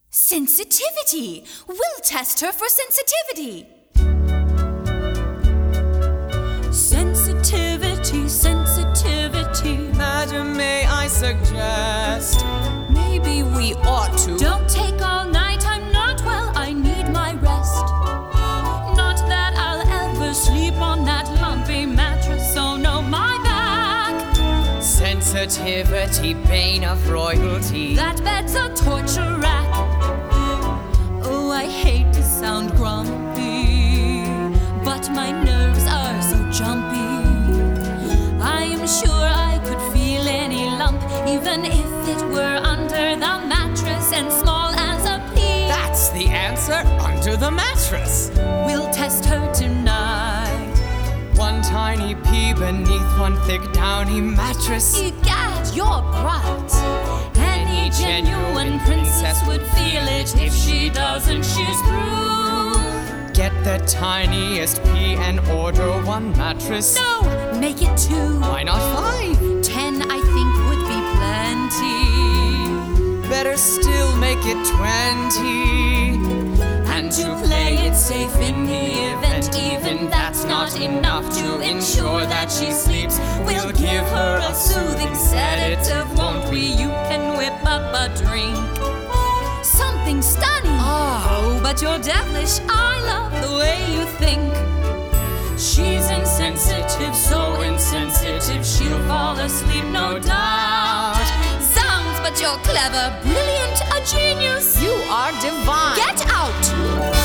Sensitivity! We'll test her for sensitivity. Sensitivity, sensitivity. Madam, may I suggest maybe we ought to... Don't take all night, I'm not well, I need my rest. Not that I'll ever sleep on that lumpy mattress, oh no, my back. Sensitivity, bane of royalty. That bed's a torture rack. Oh, I hate to sound grumpy, but my nerves are so jumpy. I am sure I could feel any lump, even if it were under the mattress and small as a pea. That's the answer, under the mattress. We'll test her tonight. One tiny pea beneath one thick downy mattress. Egad, you're bright. Any genuine princess would feel it. If she doesn't, she's through. Get the tiniest pea and order one mattress. No, make it 2. Why not 5? 10, I think, would be plenty. Better still make it 20. And to play it safe in the event, even that's not enough to ensure that she sleeps, we'll give her a soothing sedative, won't we? You can whip up a drink. Something stunning. Oh, but you're devilish. I love the way you think. She's insensitive, so insensitive, she'll fall asleep, no doubt. Zounds, but you're clever, brilliant, a genius. You are divine. Get out!